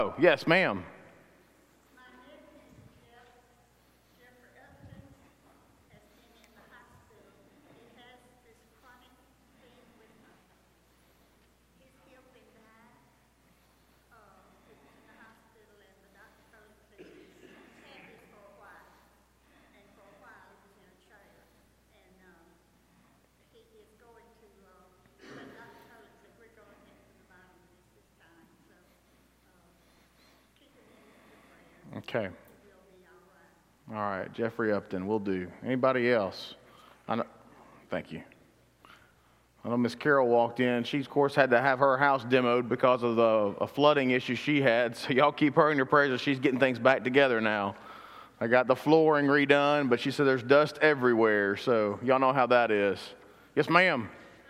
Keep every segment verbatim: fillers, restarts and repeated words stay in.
Oh, yes, ma'am. My nephew, Jeff, Jeffrey Upton, has been in the hospital. He has this chronic thing with uh, his hip and back. Uh, he was in the hospital, and the doctor told him that he's had this for a while. And for a while, he was in a chair. And um, he is going to, uh, the doctor told him that we're going into the bottom of this this time. So uh, keep him in the prayer. Okay. He'll be all right. All right, Jeffrey Upton, will do. Anybody else? I know, thank you. I know Miss Carol walked in. She, of course, had to have her house demoed because of the a flooding issue she had. So y'all keep her in your prayers as she's getting things back together now. I got the flooring redone, but she said there's dust everywhere. So y'all know how that is. Yes, ma'am.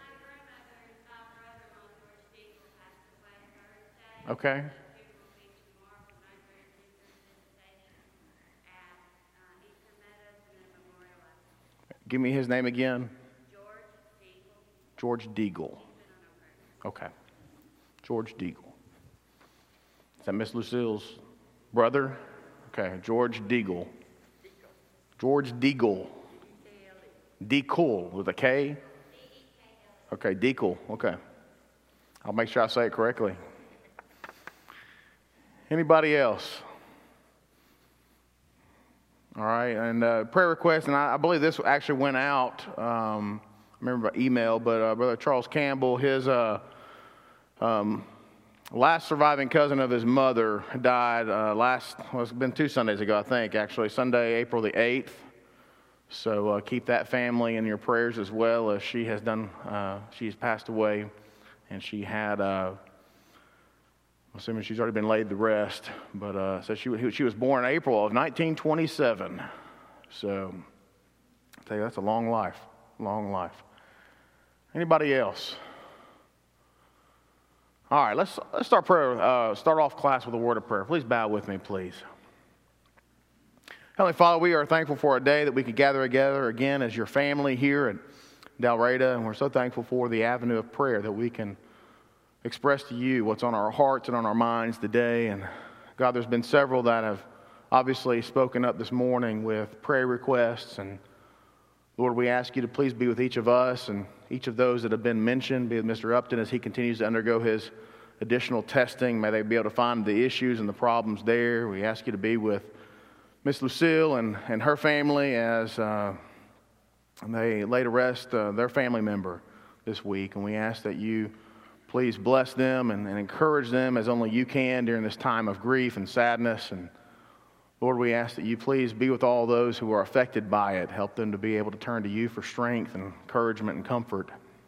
Okay. Give me his name again. George Deagle. Okay. George Deagle. Is that Miss Lucille's brother? Okay, George Deagle. George Deagle. Deagle with a K? Okay, Deagle. Okay. I'll make sure I say it correctly. Anybody else? All right, and uh, prayer request, and I, I believe this actually went out, um, I remember by email, but uh, Brother Charles Campbell, his uh, um, last surviving cousin of his mother died uh, last, well, it's been two Sundays ago, I think, actually, Sunday, April the eighth. So uh, keep that family in your prayers as well, as she has done, uh, she's passed away, and she had... Uh, I'm assuming she's already been laid to rest, but uh, so she she was born in April of nineteen twenty-seven. So I tell you, that's a long life, long life. Anybody else? All right, let's let's start prayer. Uh, start off class with a word of prayer. Please bow with me, please. Heavenly Father, we are thankful for a day that we could gather together again as your family here at Dalraida, and we're so thankful for the avenue of prayer that we can express to you what's on our hearts and on our minds today. And God, there's been several that have obviously spoken up this morning with prayer requests. And Lord, we ask you to please be with each of us and each of those that have been mentioned. Be with Mister Upton as he continues to undergo his additional testing. May they be able to find the issues and the problems there. We ask you to be with Miss Lucille and, and her family as uh, they lay to rest uh, their family member this week. And we ask that you please bless them and, and encourage them as only you can during this time of grief and sadness. And Lord, we ask that you please be with all those who are affected by it. Help them to be able to turn to you for strength and encouragement and comfort.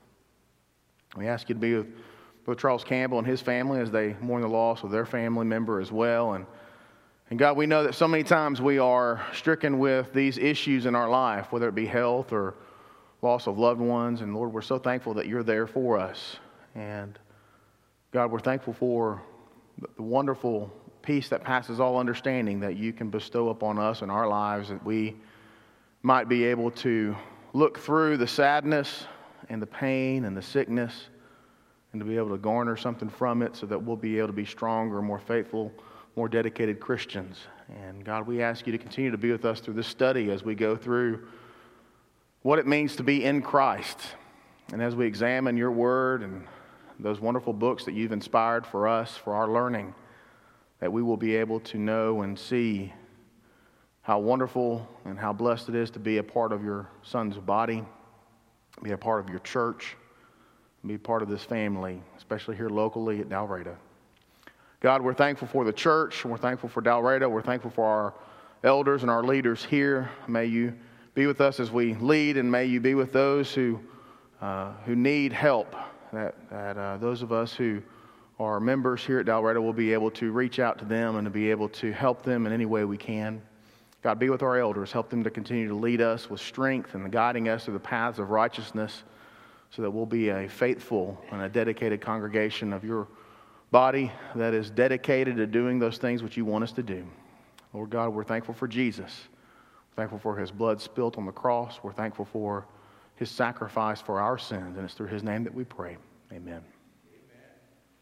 We ask you to be with Brother Charles Campbell and his family as they mourn the loss of their family member as well. And, and God, we know that so many times we are stricken with these issues in our life, whether it be health or loss of loved ones. And Lord, we're so thankful that you're there for us. And God, we're thankful for the wonderful peace that passes all understanding that you can bestow upon us in our lives, that we might be able to look through the sadness and the pain and the sickness and to be able to garner something from it so that we'll be able to be stronger, more faithful, more dedicated Christians. And God, we ask you to continue to be with us through this study as we go through what it means to be in Christ. And as we examine your word and those wonderful books that you've inspired for us, for our learning, that we will be able to know and see how wonderful and how blessed it is to be a part of your Son's body, be a part of your church, be part of this family, especially here locally at Dalraida. God, we're thankful for the church, and we're thankful for Dalraida. We're thankful for our elders and our leaders here. May you be with us as we lead, and may you be with those who uh, who need help. That, that uh, those of us who are members here at Dalraida will be able to reach out to them and to be able to help them in any way we can. God, be with our elders. Help them to continue to lead us with strength and guiding us through the paths of righteousness so that we'll be a faithful and a dedicated congregation of your body that is dedicated to doing those things which you want us to do. Lord God, we're thankful for Jesus. We're thankful for his blood spilt on the cross. We're thankful for his sacrifice for our sins, and it's through his name that we pray. Amen. Amen.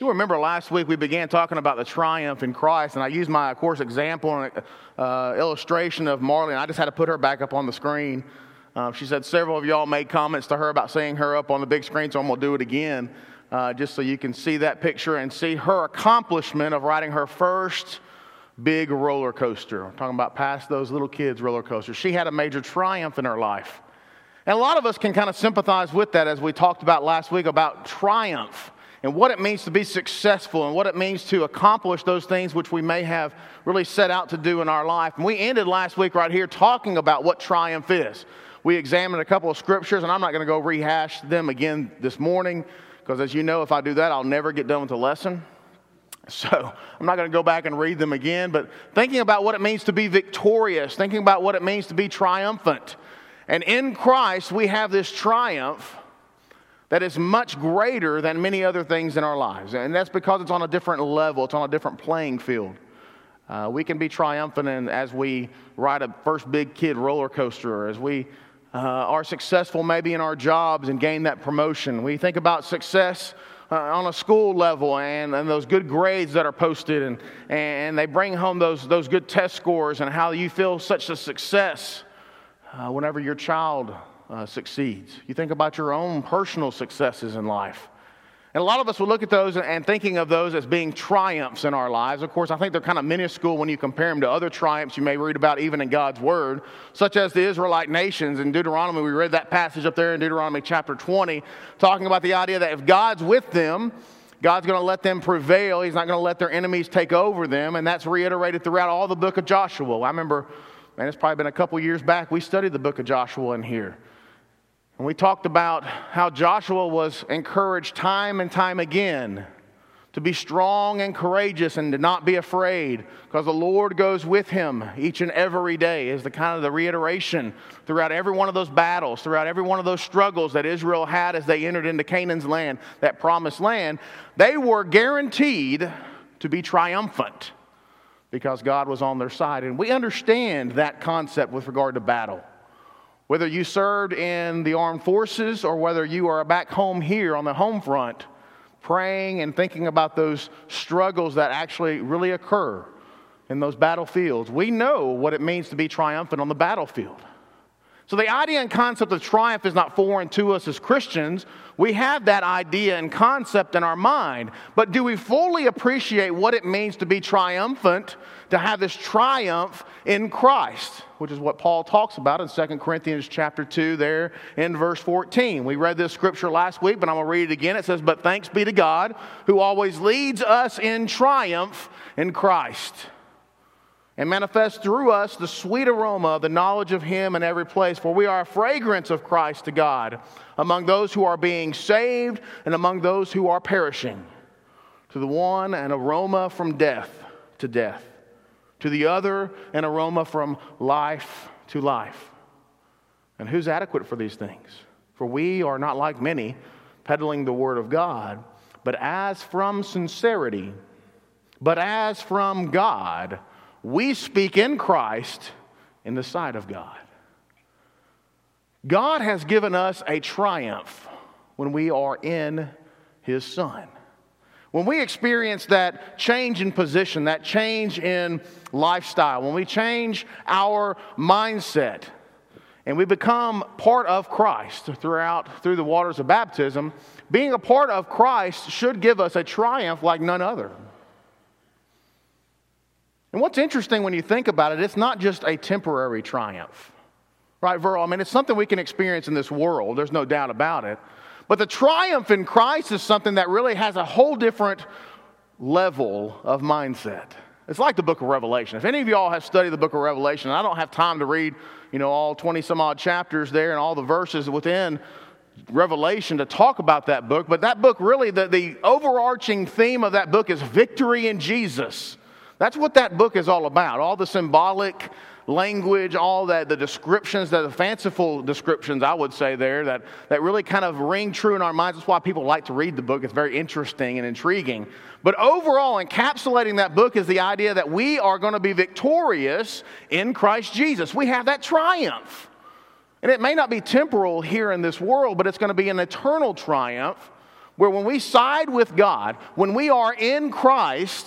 You remember last week we began talking about the triumph in Christ, and I used my, of course, example and uh, illustration of Marley, and I just had to put her back up on the screen. Uh, she said several of y'all made comments to her about seeing her up on the big screen, so I'm going to do it again, uh, just so you can see that picture and see her accomplishment of riding her first big roller coaster. I'm talking about past those little kids' roller coasters. She had a major triumph in her life. And a lot of us can kind of sympathize with that, as we talked about last week about triumph and what it means to be successful and what it means to accomplish those things which we may have really set out to do in our life. And we ended last week right here talking about what triumph is. We examined a couple of scriptures, and I'm not going to go rehash them again this morning, because as you know, if I do that, I'll never get done with the lesson. So I'm not going to go back and read them again, but thinking about what it means to be victorious, thinking about what it means to be triumphant. And in Christ, we have this triumph that is much greater than many other things in our lives. And that's because it's on a different level. It's on a different playing field. Uh, we can be triumphant in, as we ride a first big kid roller coaster, or as we uh, are successful maybe in our jobs and gain that promotion. We think about success uh, on a school level and, and those good grades that are posted, and, and they bring home those, those good test scores, and how you feel such a success Uh, whenever your child uh, succeeds. You think about your own personal successes in life. And a lot of us will look at those and, and thinking of those as being triumphs in our lives. Of course, I think they're kind of minuscule when you compare them to other triumphs you may read about even in God's Word, such as the Israelite nations. In Deuteronomy, we read that passage up there in Deuteronomy chapter twenty, talking about the idea that if God's with them, God's going to let them prevail. He's not going to let their enemies take over them. And that's reiterated throughout all the book of Joshua. I remember, man, it's probably been a couple years back, we studied the book of Joshua in here. And we talked about how Joshua was encouraged time and time again to be strong and courageous and to not be afraid, because the Lord goes with him each and every day, is the kind of the reiteration throughout every one of those battles, throughout every one of those struggles that Israel had as they entered into Canaan's land, that promised land. They were guaranteed to be triumphant, because God was on their side. And we understand that concept with regard to battle. Whether you served in the armed forces or whether you are back home here on the home front, praying and thinking about those struggles that actually really occur in those battlefields, we know what it means to be triumphant on the battlefield. So the idea and concept of triumph is not foreign to us as Christians. We have that idea and concept in our mind. But do we fully appreciate what it means to be triumphant, to have this triumph in Christ, which is what Paul talks about in Second Corinthians chapter two there in verse fourteen. We read this scripture last week, but I'm going to read it again. It says, "But thanks be to God, who always leads us in triumph in Christ, and manifests through us the sweet aroma of the knowledge of him in every place. For we are a fragrance of Christ to God, among those who are being saved and among those who are perishing. To the one, an aroma from death to death. To the other, an aroma from life to life." And who's adequate for these things? For we are not like many, peddling the word of God, but as from sincerity, but as from God, we speak in Christ in the sight of God. God has given us a triumph when we are in his Son. When we experience that change in position, that change in lifestyle, when we change our mindset and we become part of Christ throughout through the waters of baptism, being a part of Christ should give us a triumph like none other. And what's interesting when you think about it, it's not just a temporary triumph. Right, Verl? I mean, it's something we can experience in this world. There's no doubt about it. But the triumph in Christ is something that really has a whole different level of mindset. It's like the book of Revelation. If any of y'all have studied the book of Revelation, I don't have time to read, you know, all twenty some odd chapters there and all the verses within Revelation to talk about that book. But that book really, the, the overarching theme of that book is victory in Jesus. That's what that book is all about. All the symbolic language, all that, the descriptions, the fanciful descriptions, I would say there, that, that really kind of ring true in our minds. That's why people like to read the book. It's very interesting and intriguing. But overall, encapsulating that book is the idea that we are going to be victorious in Christ Jesus. We have that triumph. And it may not be temporal here in this world, but it's going to be an eternal triumph where when we side with God, when we are in Christ,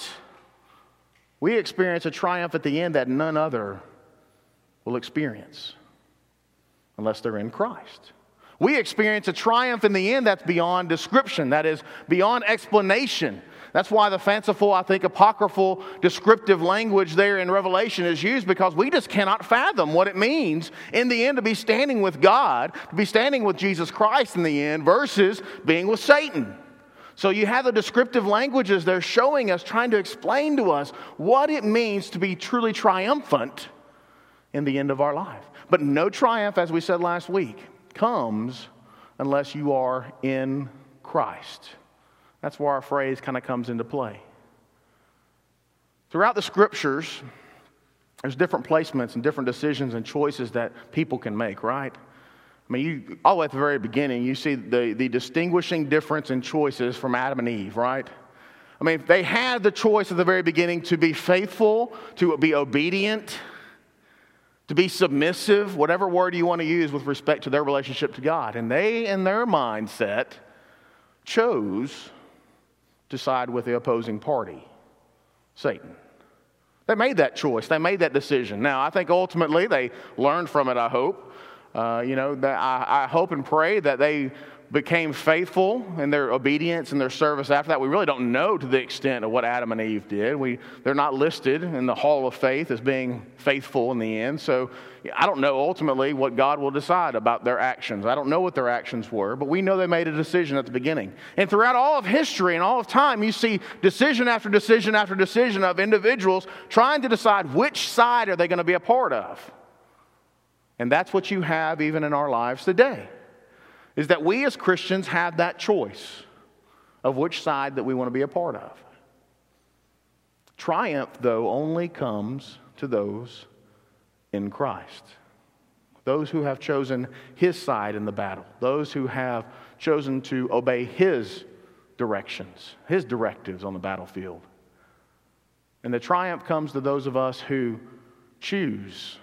we experience a triumph at the end that none other will experience unless they're in Christ. We experience a triumph in the end that's beyond description, that is beyond explanation. That's why the fanciful, I think, apocryphal, descriptive language there in Revelation is used, because we just cannot fathom what it means in the end to be standing with God, to be standing with Jesus Christ in the end, versus being with Satan. So you have the descriptive languages they're showing us, trying to explain to us what it means to be truly triumphant in the end of our life. But no triumph, as we said last week, comes unless you are in Christ. That's where our phrase kind of comes into play. Throughout the Scriptures, there's different placements and different decisions and choices that people can make, right? I mean, you, all the way at the very beginning, you see the, the distinguishing difference in choices from Adam and Eve, right? I mean, they had the choice at the very beginning to be faithful, to be obedient, to be submissive, whatever word you want to use with respect to their relationship to God. And they, in their mindset, chose to side with the opposing party, Satan. They made that choice. They made that decision. Now, I think ultimately they learned from it, I hope. Uh, you know, that I, I hope and pray that they became faithful in their obedience and their service after that. We really don't know to the extent of what Adam and Eve did. We, they're not listed in the Hall of Faith as being faithful in the end. So I don't know ultimately what God will decide about their actions. I don't know what their actions were, but we know they made a decision at the beginning. And throughout all of history and all of time, you see decision after decision after decision of individuals trying to decide which side are they going to be a part of. And that's what you have even in our lives today, is that we as Christians have that choice of which side that we want to be a part of. Triumph, though, only comes to those in Christ. Those who have chosen His side in the battle. Those who have chosen to obey His directions, His directives on the battlefield. And the triumph comes to those of us who choose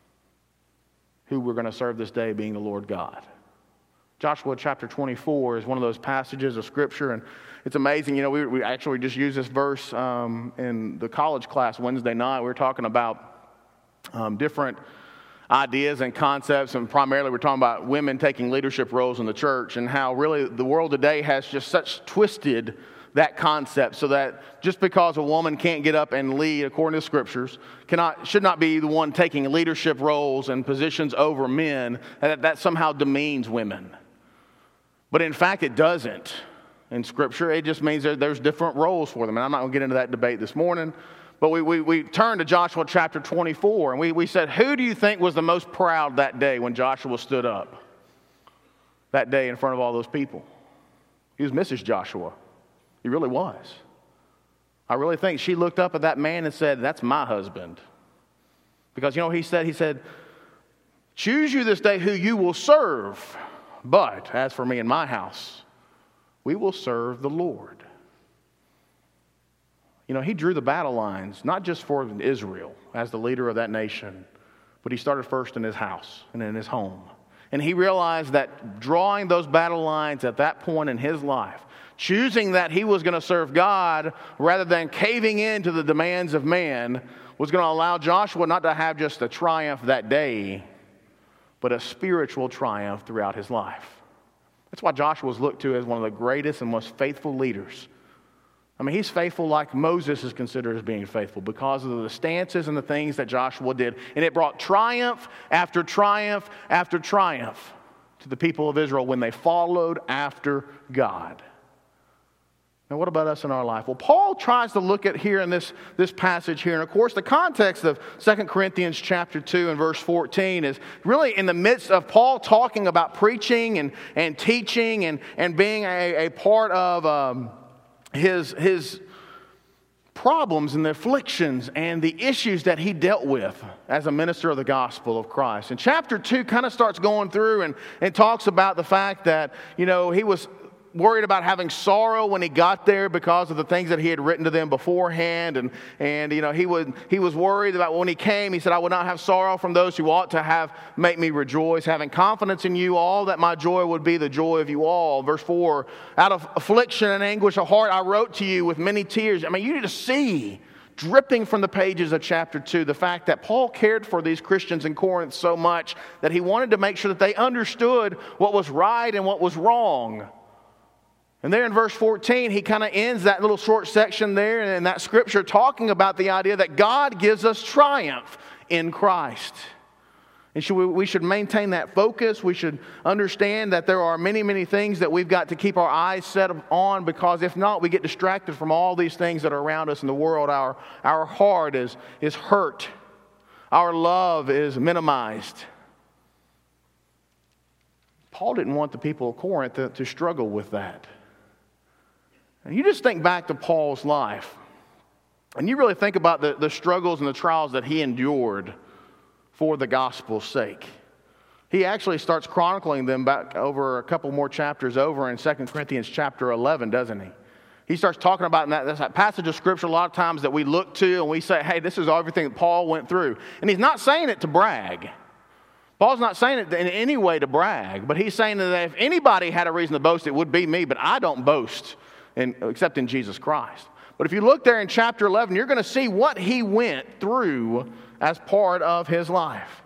who we're going to serve this day, being the Lord God. Joshua chapter twenty-four is one of those passages of Scripture, and it's amazing. You know, we, we actually just used this verse um, in the college class Wednesday night. We were talking about um, different ideas and concepts, and primarily we're talking about women taking leadership roles in the church, and how really the world today has just such twisted that concept, so that just because a woman can't get up and lead according to Scriptures, cannot should not be the one taking leadership roles and positions over men, that that somehow demeans women. But in fact, it doesn't in Scripture. It just means that there's different roles for them. And I'm not going to get into that debate this morning. But we, we, we turned to Joshua chapter twenty-four, and we, we said, who do you think was the most proud that day when Joshua stood up? That day in front of all those people. He was Missus Joshua. He really was. I really think she looked up at that man and said, that's my husband. Because you know what he said? He said, choose you this day who you will serve. But as for me and my house, we will serve the Lord. You know, he drew the battle lines, not just for Israel as the leader of that nation, but he started first in his house and in his home. And he realized that drawing those battle lines at that point in his life, choosing that he was going to serve God rather than caving in to the demands of man, was going to allow Joshua not to have just a triumph that day, but a spiritual triumph throughout his life. That's why Joshua was looked to as one of the greatest and most faithful leaders. I mean, he's faithful like Moses is considered as being faithful because of the stances and the things that Joshua did. And it brought triumph after triumph after triumph to the people of Israel when they followed after God. Now, what about us in our life? Well, Paul tries to look at here in this, this passage here. And, of course, the context of Second Corinthians chapter two and verse fourteen is really in the midst of Paul talking about preaching and, and teaching and, and being a, a part of um, his, his problems and the afflictions and the issues that he dealt with as a minister of the gospel of Christ. And chapter two kind of starts going through and, and talks about the fact that, you know, he was worried about having sorrow when he got there because of the things that he had written to them beforehand. And, and you know, he, would, he was worried about when he came, he said, I would not have sorrow from those who ought to have make me rejoice, having confidence in you all, that my joy would be the joy of you all. Verse four, out of affliction and anguish of heart I wrote to you with many tears. I mean, you need to see, dripping from the pages of chapter two, the fact that Paul cared for these Christians in Corinth so much that he wanted to make sure that they understood what was right and what was wrong. And there in verse fourteen, he kind of ends that little short section there in that scripture talking about the idea that God gives us triumph in Christ. And should we, we should maintain that focus. We should understand that there are many, many things that we've got to keep our eyes set on, because if not, we get distracted from all these things that are around us in the world. Our, our heart is, is hurt. Our love is minimized. Paul didn't want the people of Corinth to, to struggle with that. And you just think back to Paul's life, and you really think about the, the struggles and the trials that he endured for the gospel's sake. He actually starts chronicling them back over a couple more chapters over in Second Corinthians chapter eleven, doesn't he? He starts talking about in that, that's that passage of scripture a lot of times that we look to and we say, hey, this is everything that Paul went through. And he's not saying it to brag. Paul's not saying it in any way to brag, but he's saying that if anybody had a reason to boast, it would be me, but I don't boast in, except in Jesus Christ. But if you look there in chapter eleven, you're going to see what he went through as part of his life.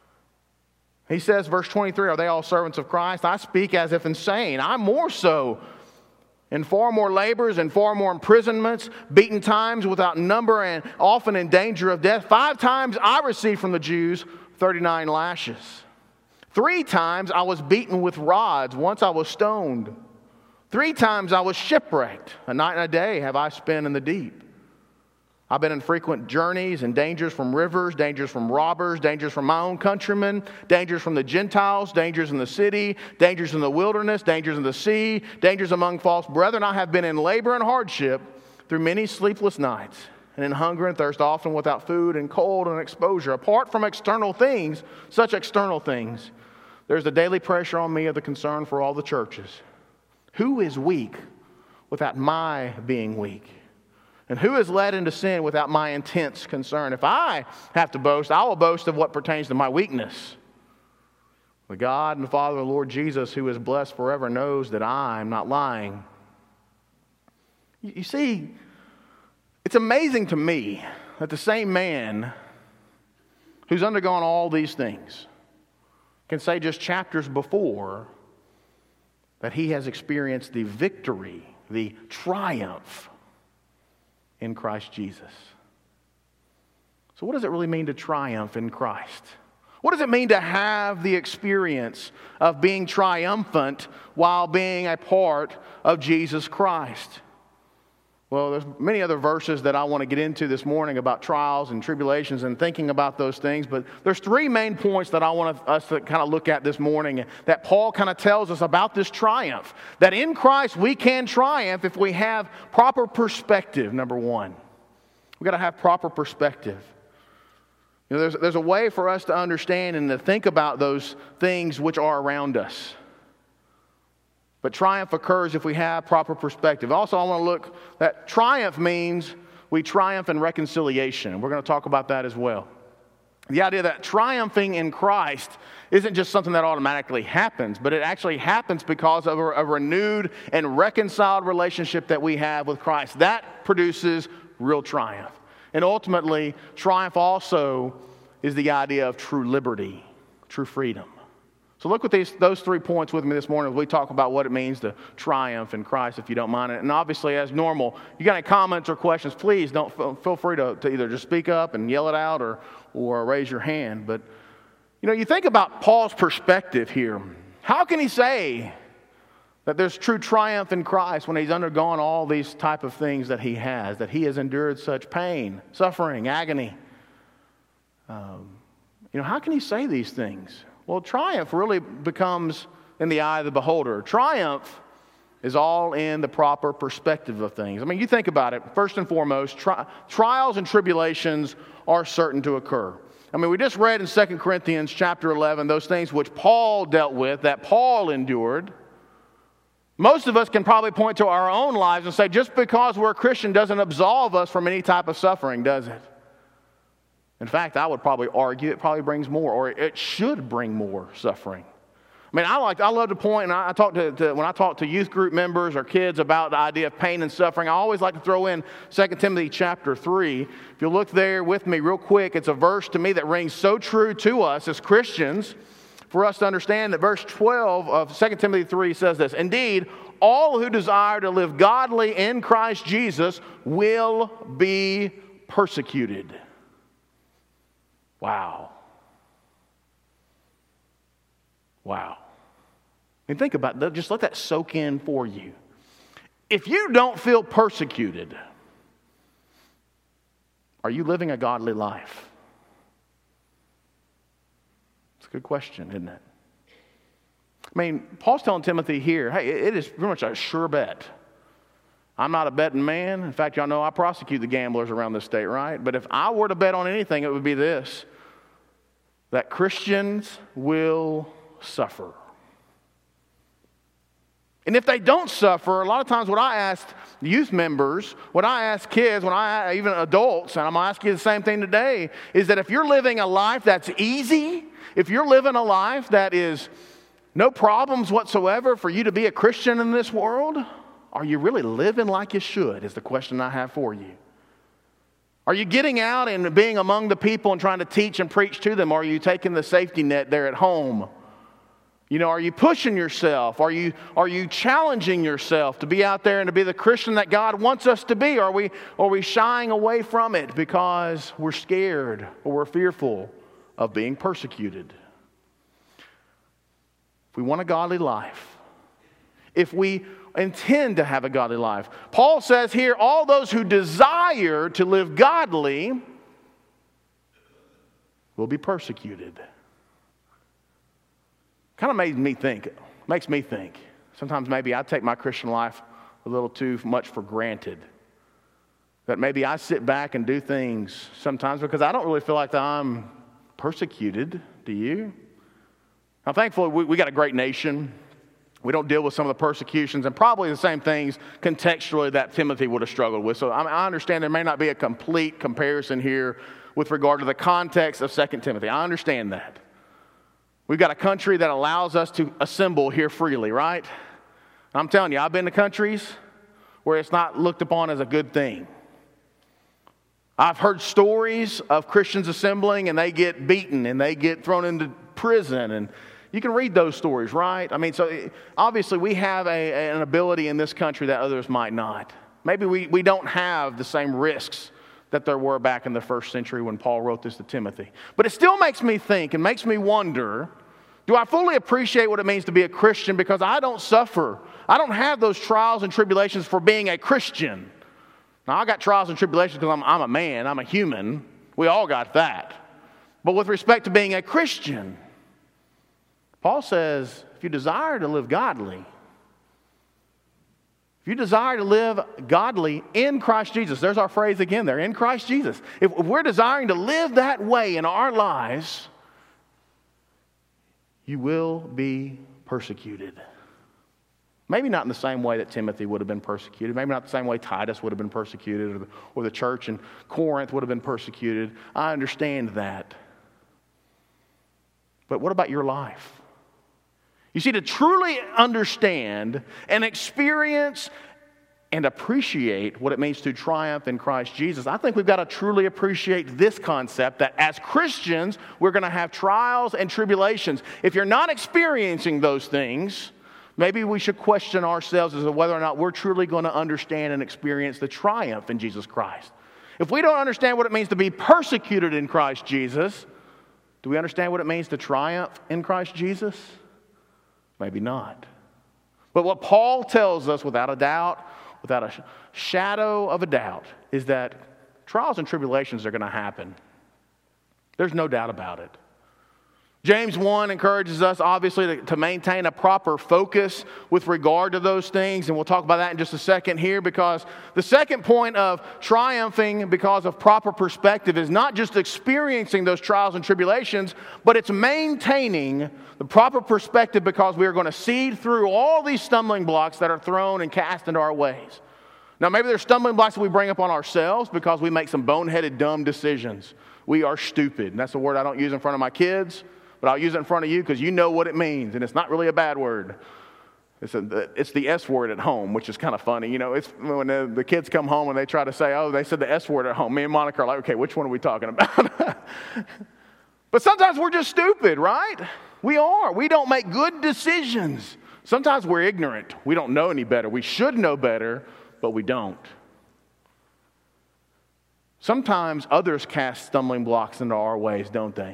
He says, verse twenty-three, are they all servants of Christ? I speak as if insane. I'm more so, in far more labors and far more imprisonments, beaten times without number and often in danger of death. Five times I received from the Jews thirty-nine lashes. Three times I was beaten with rods. Once I was stoned. Three times I was shipwrecked. A night and a day have I spent in the deep. I've been in frequent journeys and dangers from rivers, dangers from robbers, dangers from my own countrymen, dangers from the Gentiles, dangers in the city, dangers in the wilderness, dangers in the sea, dangers among false brethren. I have been in labor and hardship through many sleepless nights, and in hunger and thirst, often without food and cold and exposure. Apart from external things, such external things, there's the daily pressure on me of the concern for all the churches. Who is weak without my being weak? And who is led into sin without my intense concern? If I have to boast, I will boast of what pertains to my weakness. The God and the Father of the Lord Jesus, who is blessed forever, knows that I am not lying. You see, it's amazing to me that the same man who's undergone all these things can say just chapters before that he has experienced the victory, the triumph in Christ Jesus. So what does it really mean to triumph in Christ? What does it mean to have the experience of being triumphant while being a part of Jesus Christ? Well, there's many other verses that I want to get into this morning about trials and tribulations and thinking about those things, but there's three main points that I want us to kind of look at this morning that Paul kind of tells us about this triumph. That in Christ we can triumph if we have proper perspective, number one. We've got to have proper perspective. You know, there's, there's a way for us to understand and to think about those things which are around us. But triumph occurs if we have proper perspective. Also, I want to look that triumph means we triumph in reconciliation. We're going to talk about that as well. The idea that triumphing in Christ isn't just something that automatically happens, but it actually happens because of a, a renewed and reconciled relationship that we have with Christ. That produces real triumph. And ultimately, triumph also is the idea of true liberty, true freedom. So look at these, those three points with me this morning as we talk about what it means to triumph in Christ, if you don't mind. And obviously, as normal, you got any comments or questions, please don't feel free to, to either just speak up and yell it out or, or raise your hand. But, you know, you think about Paul's perspective here. How can he say that there's true triumph in Christ when he's undergone all these type of things that he has, that he has endured such pain, suffering, agony? Um, you know, how can he say these things? Well, triumph really becomes in the eye of the beholder. Triumph is all in the proper perspective of things. I mean, you think about it. First and foremost, tri- trials and tribulations are certain to occur. I mean, we just read in Second Corinthians chapter eleven those things which Paul dealt with, that Paul endured. Most of us can probably point to our own lives and say, just because we're a Christian doesn't absolve us from any type of suffering, does it? In fact, I would probably argue it probably brings more, or it should bring more suffering. I mean, I like, I love to point, and I, I talk to, to when I talk to youth group members or kids about the idea of pain and suffering, I always like to throw in Second Timothy chapter three. If you look there with me real quick, it's a verse to me that rings so true to us as Christians, for us to understand that verse twelve of Second Timothy three says this: indeed, all who desire to live godly in Christ Jesus will be persecuted. Wow. Wow. And think about that. Just let that soak in for you. If you don't feel persecuted, are you living a godly life? It's a good question, isn't it? I mean, Paul's telling Timothy here, hey, it is pretty much a sure bet. I'm not a betting man. In fact, y'all know I prosecute the gamblers around this state, right? But if I were to bet on anything, it would be this: that Christians will suffer. And if they don't suffer, a lot of times what I ask youth members, what I ask kids, when I even adults, and I'm going to ask you the same thing today, is that if you're living a life that's easy, if you're living a life that is no problems whatsoever for you to be a Christian in this world, are you really living like you should, is the question I have for you. Are you getting out and being among the people and trying to teach and preach to them? Or are you taking the safety net there at home? You know, are you pushing yourself? Are you, are you challenging yourself to be out there and to be the Christian that God wants us to be? Are we, are we shying away from it because we're scared or we're fearful of being persecuted? If we want a godly life, if we intend to have a godly life, Paul says here, all those who desire to live godly will be persecuted. Kind of made me think, makes me think. Sometimes maybe I take my Christian life a little too much for granted. That maybe I sit back and do things sometimes because I don't really feel like I'm persecuted. Do you? Now, thankfully, we, we got a great nation. We don't deal with some of the persecutions and probably the same things contextually that Timothy would have struggled with. So I, I understand there may not be a complete comparison here with regard to the context of Second Timothy. I understand that. We've got a country that allows us to assemble here freely, right? I'm telling you, I've been to countries where it's not looked upon as a good thing. I've heard stories of Christians assembling and they get beaten and they get thrown into prison, and you can read those stories, right? I mean, so obviously we have a, an ability in this country that others might not. Maybe we, we don't have the same risks that there were back in the first century when Paul wrote this to Timothy. But it still makes me think and makes me wonder, do I fully appreciate what it means to be a Christian because I don't suffer? I don't have those trials and tribulations for being a Christian. Now, I got trials and tribulations because I'm, I'm a man, I'm a human. We all got that. But with respect to being a Christian, Paul says, if you desire to live godly, if you desire to live godly in Christ Jesus, there's our phrase again there, in Christ Jesus. If we're desiring to live that way in our lives, you will be persecuted. Maybe not in the same way that Timothy would have been persecuted. Maybe not the same way Titus would have been persecuted, or the, or the church in Corinth would have been persecuted. I understand that. But what about your life? You see, to truly understand and experience and appreciate what it means to triumph in Christ Jesus, I think we've got to truly appreciate this concept that as Christians, we're going to have trials and tribulations. If you're not experiencing those things, maybe we should question ourselves as to whether or not we're truly going to understand and experience the triumph in Jesus Christ. If we don't understand what it means to be persecuted in Christ Jesus, do we understand what it means to triumph in Christ Jesus? Maybe not. But what Paul tells us without a doubt, without a shadow of a doubt, is that trials and tribulations are going to happen. There's no doubt about it. James one encourages us, obviously, to, to maintain a proper focus with regard to those things. And we'll talk about that in just a second here, because the second point of triumphing because of proper perspective is not just experiencing those trials and tribulations, but it's maintaining the proper perspective because we are going to seed through all these stumbling blocks that are thrown and cast into our ways. Now, maybe there's stumbling blocks that we bring upon ourselves because we make some boneheaded, dumb decisions. We are stupid. And that's a word I don't use in front of my kids. But I'll use it in front of you because you know what it means, and it's not really a bad word. It's, a, it's the S word at home, which is kind of funny. You know, it's when the, the kids come home and they try to say, oh, they said the S word at home. Me and Monica are like, okay, which one are we talking about? But sometimes we're just stupid, right? We are. We don't make good decisions. Sometimes we're ignorant. We don't know any better. We should know better, but we don't. Sometimes others cast stumbling blocks into our ways, don't they?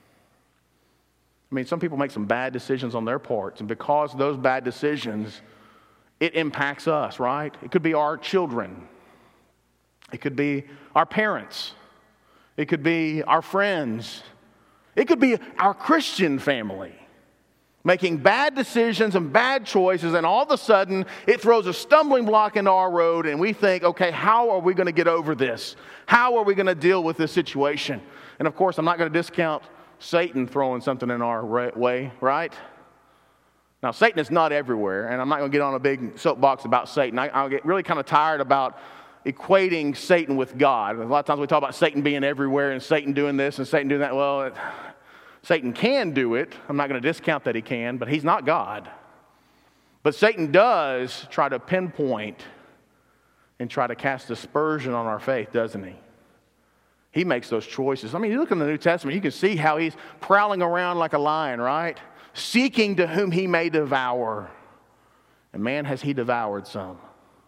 I mean, some people make some bad decisions on their parts, and because of those bad decisions, it impacts us, right? It could be our children. It could be our parents. It could be our friends. It could be our Christian family making bad decisions and bad choices, and all of a sudden, it throws a stumbling block into our road, and we think, okay, how are we going to get over this? How are we going to deal with this situation? And of course, I'm not going to discount Satan throwing something in our way, right? Now, Satan is not everywhere, and I'm not going to get on a big soapbox about Satan. I, I'll get really kind of tired about equating Satan with God. A lot of times we talk about Satan being everywhere and Satan doing this and Satan doing that. Well, it, Satan can do it. I'm not going to discount that he can, but he's not God. But Satan does try to pinpoint and try to cast aspersion on our faith, doesn't he? He makes those choices. I mean, you look in the New Testament, you can see how he's prowling around like a lion, right? Seeking to whom he may devour. And man, has he devoured some.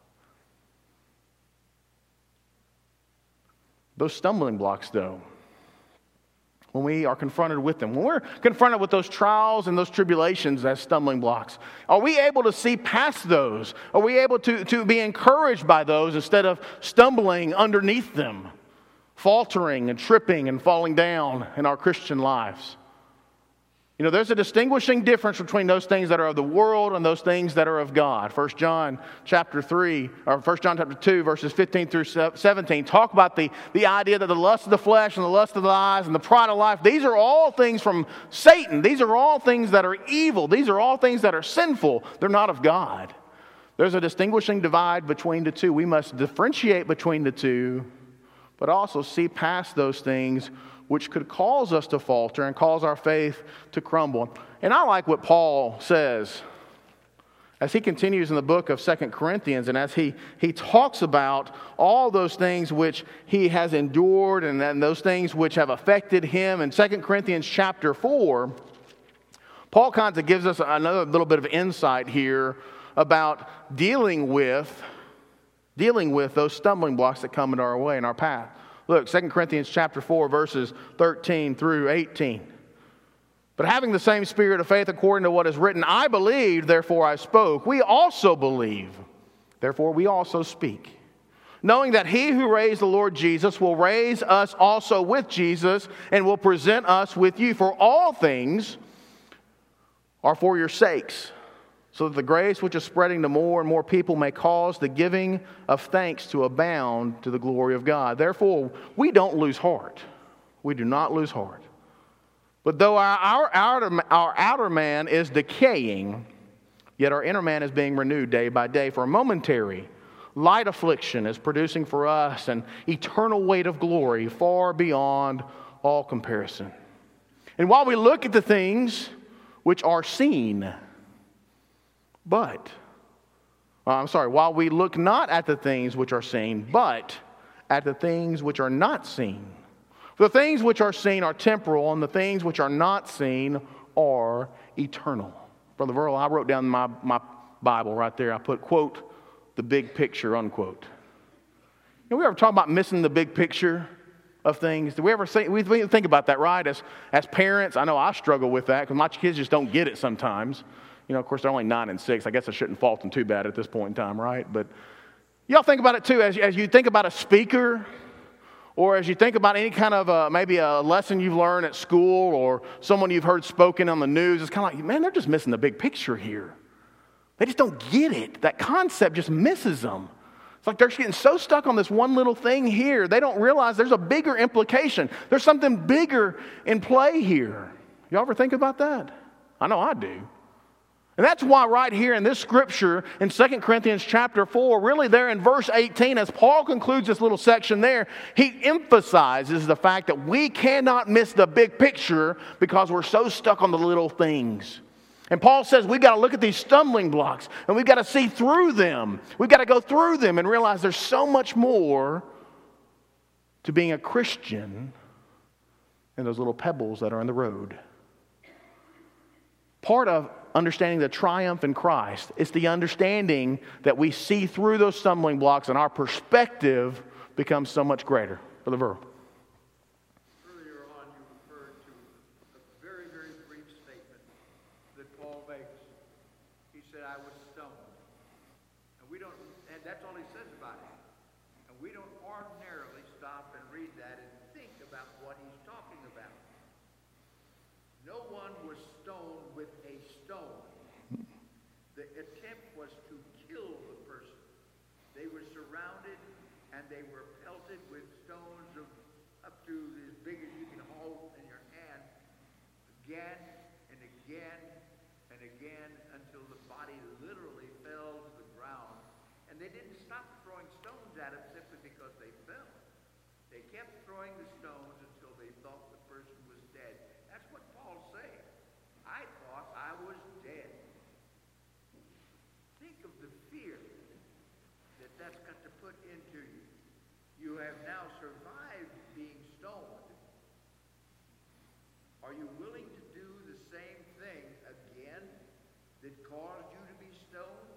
Those stumbling blocks, though, when we are confronted with them, when we're confronted with those trials and those tribulations as stumbling blocks, are we able to see past those? Are we able to, to be encouraged by those instead of stumbling underneath them? Faltering and tripping and falling down in our Christian lives. You know, there's a distinguishing difference between those things that are of the world and those things that are of God. First John chapter three, or First John chapter two, verses fifteen through seventeen, talk about the, the idea that the lust of the flesh and the lust of the eyes and the pride of life, these are all things from Satan. These are all things that are evil. These are all things that are sinful. They're not of God. There's a distinguishing divide between the two. We must differentiate between the two, but also see past those things which could cause us to falter and cause our faith to crumble. And I like what Paul says as he continues in the book of Second Corinthians, and as he, he talks about all those things which he has endured and, and those things which have affected him. In Second Corinthians chapter four, Paul kind of gives us another little bit of insight here about dealing with dealing with those stumbling blocks that come into our way, in our path. Look, Second Corinthians chapter four, verses thirteen through eighteen. But having the same spirit of faith according to what is written, I believed, therefore I spoke. We also believe, therefore we also speak. Knowing that he who raised the Lord Jesus will raise us also with Jesus and will present us with you. For all things are for your sakes, so that the grace which is spreading to more and more people may cause the giving of thanks to abound to the glory of God. Therefore, we don't lose heart. We do not lose heart. But though our, our, outer, our outer man is decaying, yet our inner man is being renewed day by day. For a momentary, light affliction is producing for us an eternal weight of glory far beyond all comparison. And while we look at the things which are seen, But, uh, I'm sorry, while we look not at the things which are seen, but at the things which are not seen. For the things which are seen are temporal, and the things which are not seen are eternal. Brother Verl, I wrote down my, my Bible right there. I put, quote, the big picture, unquote. You know, we ever talk about missing the big picture of things? Do we ever think, we think about that, right? As, as parents, I know I struggle with that because my kids just don't get it sometimes. You know, of course, they're only nine and six. I guess I shouldn't fault them too bad at this point in time, right? But y'all think about it too. As, as you think about a speaker Or as you think about any kind of uh, maybe a lesson you've learned at school or someone you've heard spoken on the news, it's kind of like, man, they're just missing the big picture here. They just don't get it. That concept just misses them. It's like they're getting so stuck on this one little thing here, they don't realize there's a bigger implication. There's something bigger in play here. Y'all ever think about that? I know I do. And that's why right here in this scripture in Second Corinthians chapter four, really there in verse eighteen, as Paul concludes this little section there, he emphasizes the fact that we cannot miss the big picture because we're so stuck on the little things. And Paul says we've got to look at these stumbling blocks and we've got to see through them. We've got to go through them and realize there's so much more to being a Christian than those little pebbles that are in the road. Part of understanding the triumph in Christ is the understanding that we see through those stumbling blocks and our perspective becomes so much greater. Brother Verl. Earlier on, you referred to a very, very brief statement that Paul makes. He said, I was stoned. And we don't, and that's all he says about it. And we don't ordinarily stop and read that and think about what he's talking about. No one was stoned with a stone. The attempt was to kill the person. They were surrounded and they were pelted with stones of up to as big as you can hold in your hand, again and again and again until the body literally fell to the ground. And they didn't stop throwing stones at him simply because they fell. They kept throwing the stones until they thought the person was dead. That's what Paul's saying. I thought I was dead. Think of the fear that that's got to put into you. You have now survived being stoned. Are you willing to do the same thing again that caused you to be stoned?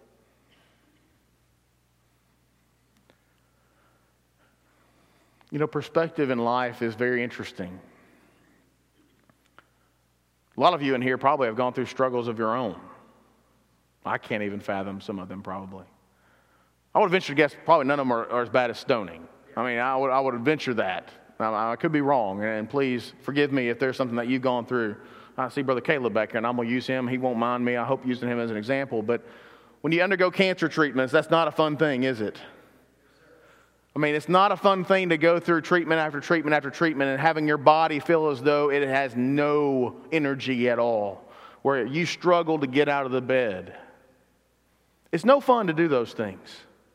You know, perspective in life is very interesting. A lot of you in here probably have gone through struggles of your own. I can't even fathom some of them probably. I would venture to guess probably none of them are, are as bad as stoning. I mean, I would, I would venture that. I, I could be wrong, and please forgive me if there's something that you've gone through. I see Brother Caleb back here, and I'm going to use him. He won't mind me. I hope using him as an example. But when you undergo cancer treatments, that's not a fun thing, is it? I mean, it's not a fun thing to go through treatment after treatment after treatment and having your body feel as though it has no energy at all, where you struggle to get out of the bed. It's no fun to do those things.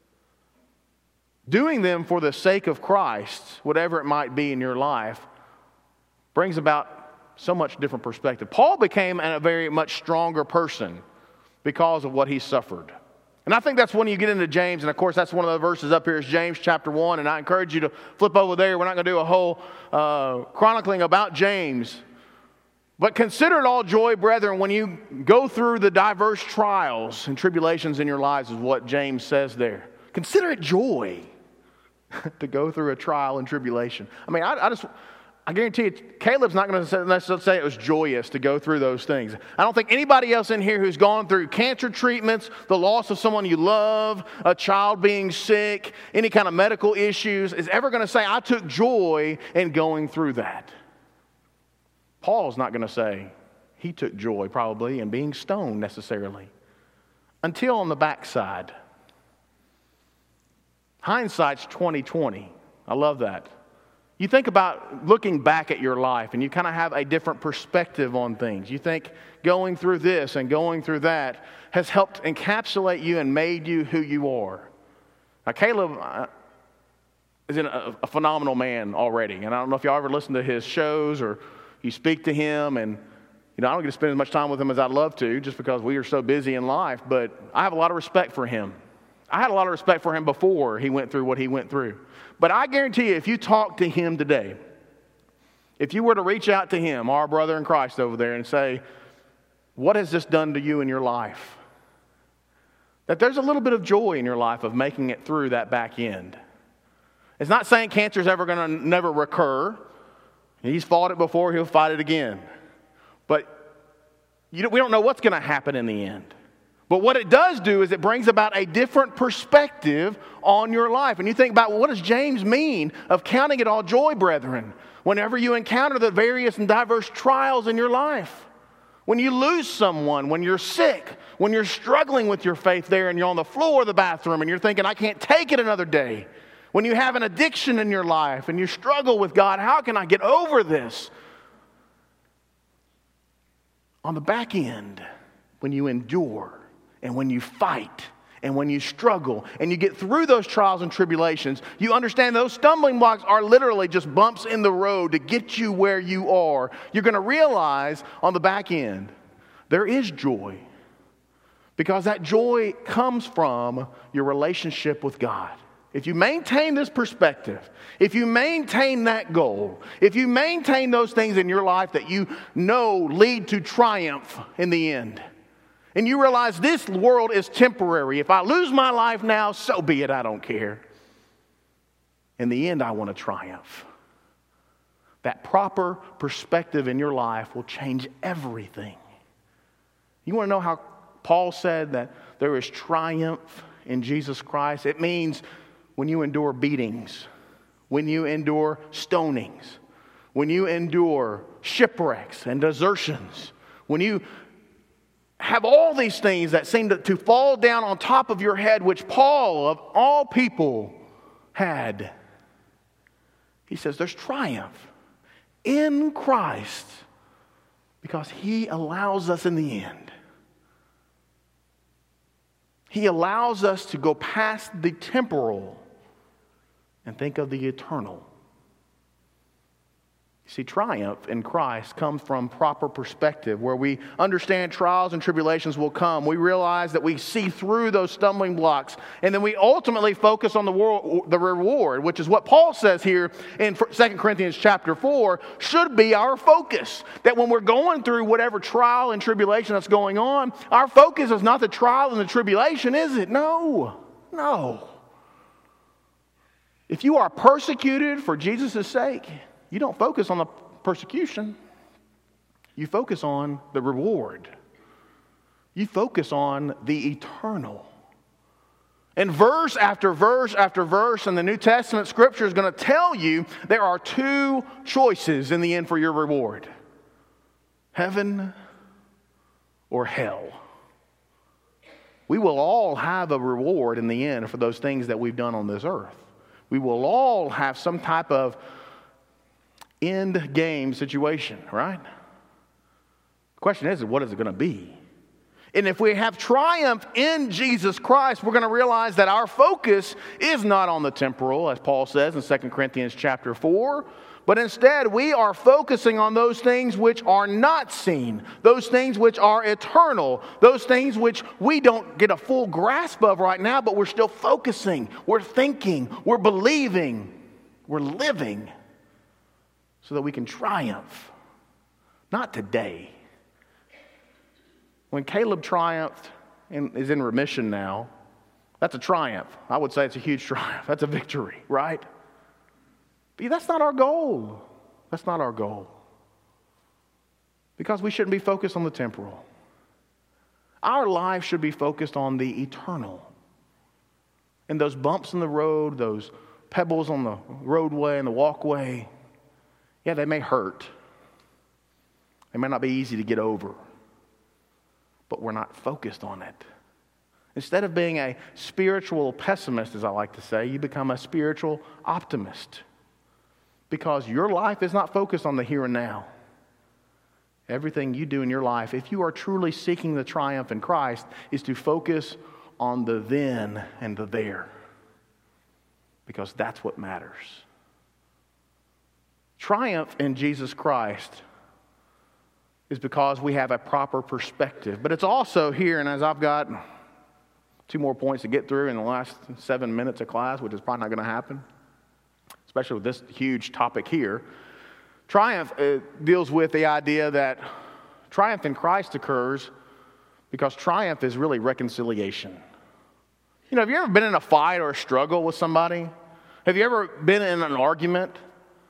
Doing them for the sake of Christ, whatever it might be in your life, brings about so much different perspective. Paul became a very much stronger person because of what he suffered. And I think that's when you get into James, and of course that's one of the verses up here is James chapter one, and I encourage you to flip over there. We're not going to do a whole uh, chronicling about James. But consider it all joy, brethren, when you go through the diverse trials and tribulations in your lives, is what James says there. Consider it joy to go through a trial and tribulation. I mean, I, I just, I guarantee you, Caleb's not going to necessarily say it was joyous to go through those things. I don't think anybody else in here who's gone through cancer treatments, the loss of someone you love, a child being sick, any kind of medical issues, is ever going to say, I took joy in going through that. Paul's not going to say he took joy probably in being stoned necessarily. Until on the backside. Hindsight's twenty twenty. I love that. You think about looking back at your life and you kind of have a different perspective on things. You think going through this and going through that has helped encapsulate you and made you who you are. Now, Caleb uh, is a, a phenomenal man already. And I don't know if y'all ever listen to his shows or you speak to him. And, you know, I don't get to spend as much time with him as I'd love to just because we are so busy in life. But I have a lot of respect for him. I had a lot of respect for him before he went through what he went through. But I guarantee you, if you talk to him today, if you were to reach out to him, our brother in Christ over there, and say, what has this done to you in your life? That there's a little bit of joy in your life of making it through that back end. It's not saying cancer is ever going to never recur. He's fought it before, he'll fight it again. But you don't, we don't know what's going to happen in the end. But what it does do is it brings about a different perspective on your life. And you think about, well, what does James mean of counting it all joy, brethren, whenever you encounter the various and diverse trials in your life? When you lose someone, when you're sick, when you're struggling with your faith there and you're on the floor of the bathroom and you're thinking, I can't take it another day. When you have an addiction in your life and you struggle with God, how can I get over this? On the back end, when you endure and when you fight and when you struggle and you get through those trials and tribulations, you understand those stumbling blocks are literally just bumps in the road to get you where you are. You're going to realize on the back end, there is joy. Because that joy comes from your relationship with God. If you maintain this perspective, if you maintain that goal, if you maintain those things in your life that you know lead to triumph in the end, and you realize this world is temporary. If I lose my life now, so be it, I don't care. In the end, I want to triumph. That proper perspective in your life will change everything. You want to know how Paul said that there is triumph in Jesus Christ? It means when you endure beatings, when you endure stonings, when you endure shipwrecks and desertions, when you have all these things that seem to, to fall down on top of your head, which Paul, of all people, had. He says there's triumph in Christ because He allows us in the end. He allows us to go past the temporal and think of the eternal. You see, triumph in Christ comes from proper perspective, where we understand trials and tribulations will come. We realize that we see through those stumbling blocks, and then we ultimately focus on the world, the reward, which is what Paul says here in Second Corinthians chapter four, should be our focus. That when we're going through whatever trial and tribulation that's going on, our focus is not the trial and the tribulation, is it? No, no. If you are persecuted for Jesus' sake, you don't focus on the persecution. You focus on the reward. You focus on the eternal. And verse after verse after verse in the New Testament Scripture is going to tell you there are two choices in the end for your reward. Heaven or hell. We will all have a reward in the end for those things that we've done on this earth. We will all have some type of end game situation, right? The question is, what is it going to be? And if we have triumph in Jesus Christ, we're going to realize that our focus is not on the temporal, as Paul says in Second Corinthians chapter four, but instead we are focusing on those things which are not seen, those things which are eternal, those things which we don't get a full grasp of right now, but we're still focusing, we're thinking, we're believing, we're living, so that we can triumph. Not today. When Caleb triumphed and is in remission now, that's a triumph. I would say it's a huge triumph. That's a victory, right? But that's not our goal. That's not our goal. Because we shouldn't be focused on the temporal. Our life should be focused on the eternal. And those bumps in the road, those pebbles on the roadway and the walkway, yeah, they may hurt. They may not be easy to get over. But we're not focused on it. Instead of being a spiritual pessimist, as I like to say, you become a spiritual optimist. Because your life is not focused on the here and now. Everything you do in your life, if you are truly seeking the triumph in Christ, is to focus on the then and the there. Because that's what matters. Triumph in Jesus Christ is because we have a proper perspective. But it's also here, and as I've got two more points to get through in the last seven minutes of class, which is probably not going to happen, especially with this huge topic here. Triumph uh, deals with the idea that triumph in Christ occurs because triumph is really reconciliation. You know, have you ever been in a fight or a struggle with somebody? Have you ever been in an argument?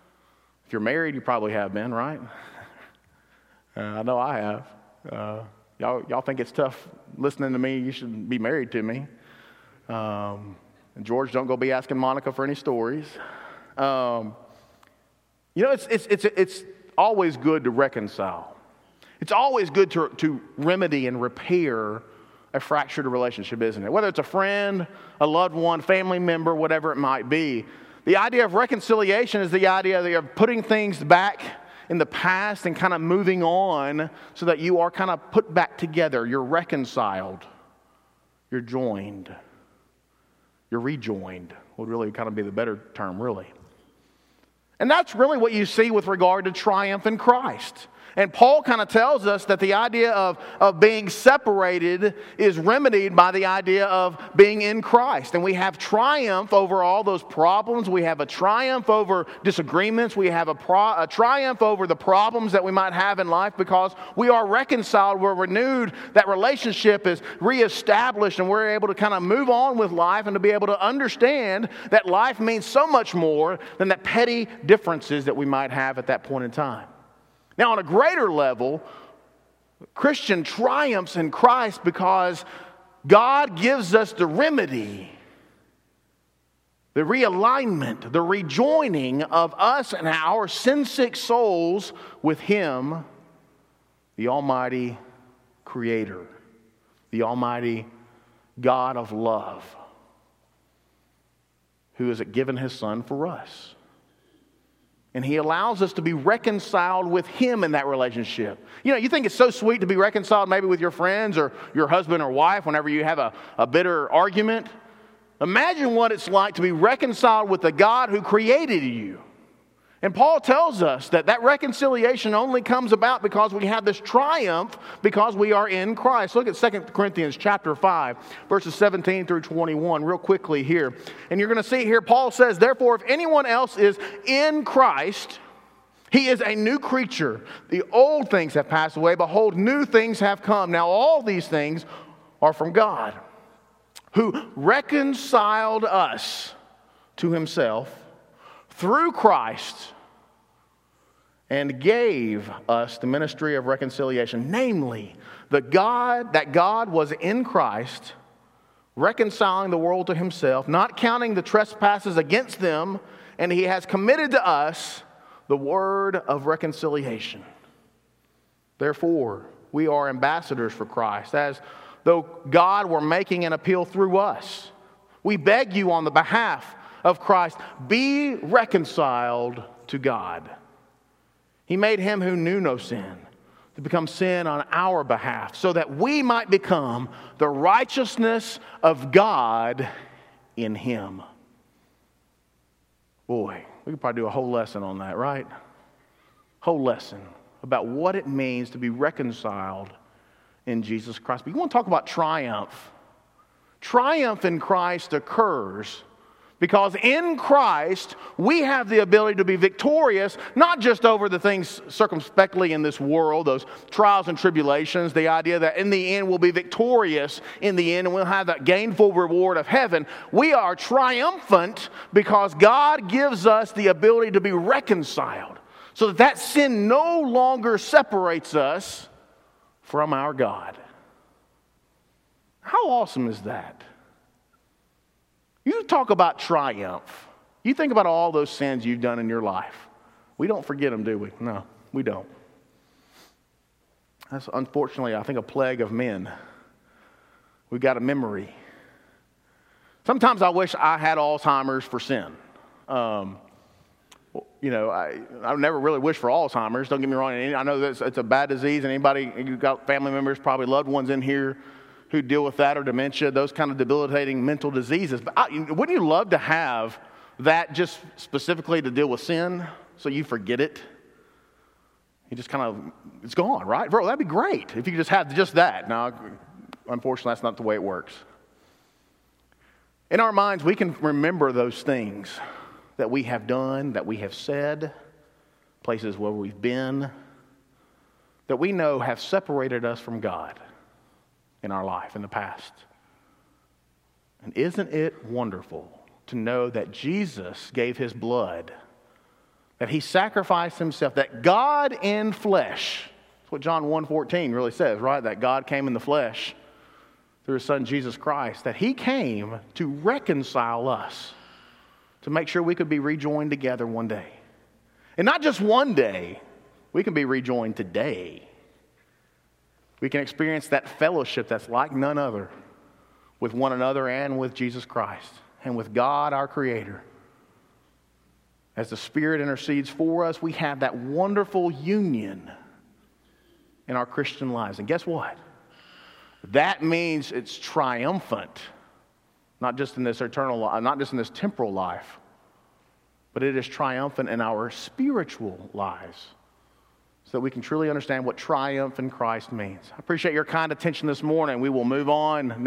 If you're married, you probably have been, right? Uh, I know I have. Uh, Y'all, y'all think it's tough listening to me? You should be married to me. Um, and George, don't go be asking Monica for any stories. Um, you know, it's, it's, it's, it's always good to reconcile. It's always good to, to remedy and repair a fractured relationship, isn't it? Whether it's a friend, a loved one, family member, whatever it might be. The idea of reconciliation is the idea of putting things back in the past and kind of moving on so that you are kind of put back together. You're reconciled. You're joined. You're rejoined would really kind of be the better term, really. And that's really what you see with regard to triumph in Christ. And Paul kind of tells us that the idea of, of being separated is remedied by the idea of being in Christ. And we have triumph over all those problems. We have a triumph over disagreements. We have a, pro, a triumph over the problems that we might have in life because we are reconciled, we're renewed, that relationship is reestablished, and we're able to kind of move on with life and to be able to understand that life means so much more than the petty differences that we might have at that point in time. Now, on a greater level, Christian triumphs in Christ because God gives us the remedy, the realignment, the rejoining of us and our sin-sick souls with Him, the Almighty Creator, the Almighty God of love, who has given His Son for us. And He allows us to be reconciled with Him in that relationship. You know, you think it's so sweet to be reconciled maybe with your friends or your husband or wife whenever you have a, a bitter argument. Imagine what it's like to be reconciled with the God who created you. And Paul tells us that that reconciliation only comes about because we have this triumph because we are in Christ. Look at Second Corinthians chapter five, verses seventeen through twenty-one real quickly here. And you're going to see here, Paul says, therefore, if anyone else is in Christ, he is a new creature. The old things have passed away. Behold, new things have come. Now all these things are from God, who reconciled us to Himself through Christ and gave us the ministry of reconciliation. Namely, the God, that God was in Christ, reconciling the world to Himself, not counting the trespasses against them, and He has committed to us the word of reconciliation. Therefore, we are ambassadors for Christ, as though God were making an appeal through us. We beg you on the behalf of Christ, be reconciled to God. He made Him who knew no sin to become sin on our behalf, so that we might become the righteousness of God in Him. Boy, we could probably do a whole lesson on that, right? Whole lesson about what it means to be reconciled in Jesus Christ. But you want to talk about triumph. Triumph in Christ occurs because in Christ, we have the ability to be victorious, not just over the things circumspectly in this world, those trials and tribulations, the idea that in the end we'll be victorious in the end and we'll have that gainful reward of heaven. We are triumphant because God gives us the ability to be reconciled so that that sin no longer separates us from our God. How awesome is that? You talk about triumph. You think about all those sins you've done in your life. We don't forget them, do we? No, we don't. That's unfortunately, I think, a plague of men. We've got a memory. Sometimes I wish I had Alzheimer's for sin. Um, you know, I I never really wish for Alzheimer's. Don't get me wrong. I know that it's a bad disease, and anybody, you've got family members, probably loved ones in here who deal with that, or dementia, those kind of debilitating mental diseases. But I, wouldn't you love to have that just specifically to deal with sin so you forget it? You just kind of, it's gone, right? Bro, that'd be great if you could just have just that. Now, unfortunately, that's not the way it works. In our minds, we can remember those things that we have done, that we have said, places where we've been, that we know have separated us from God in our life in the past. And isn't it wonderful to know that Jesus gave His blood, that He sacrificed Himself, that God in flesh That's what John one fourteen really says, right? That God came in the flesh through his son Jesus Christ, that he came to reconcile us, to make sure we could be rejoined together one day. And not just one day, we can be rejoined today. We can experience that fellowship that's like none other with one another and with Jesus Christ and with God our Creator. As the Spirit intercedes for us, we have that wonderful union in our Christian lives. And guess what? That means it's triumphant, not just in this eternal life, not just in this temporal life, but it is triumphant in our spiritual lives, so that we can truly understand what triumph in Christ means. I appreciate your kind attention this morning. We will move on.